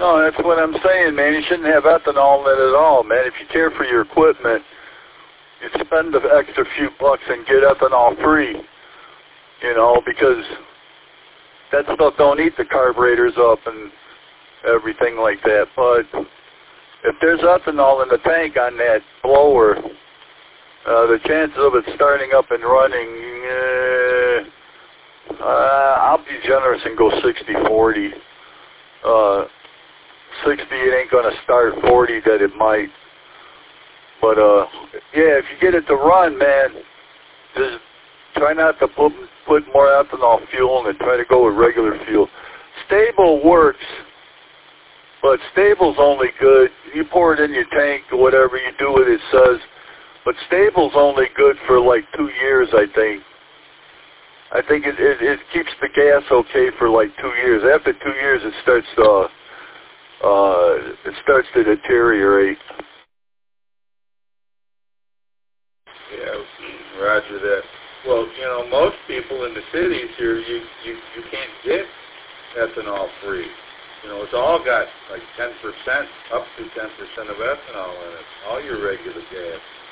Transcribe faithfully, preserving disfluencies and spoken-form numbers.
No, that's what I'm saying, man. You shouldn't have ethanol in it at all, man. If you care for your equipment, you spend the extra few bucks and get ethanol free, you know, because that stuff don't eat the carburetors up and everything like that. But if there's ethanol in the tank on that blower, uh, the chances of it starting up and running, uh, uh, I'll be generous and go sixty forty. Uh, sixty, it ain't going to start. Forty, that it might. But, uh, yeah, if you get it to run, man, just try not to put, put more ethanol fuel in it. Try to go with regular fuel. Stable works, but stable's only good. You pour it in your tank or whatever you do with it, it says. But stable's only good for like two years, I think. I think it, it, it keeps the gas okay for like two years. After two years, it starts to, uh, it starts to deteriorate. Yeah, roger that. Well, you know, most people in the cities here, you, you, you can't get ethanol free. You know, it's all got like ten percent, up to ten percent of ethanol in it, all your regular gas.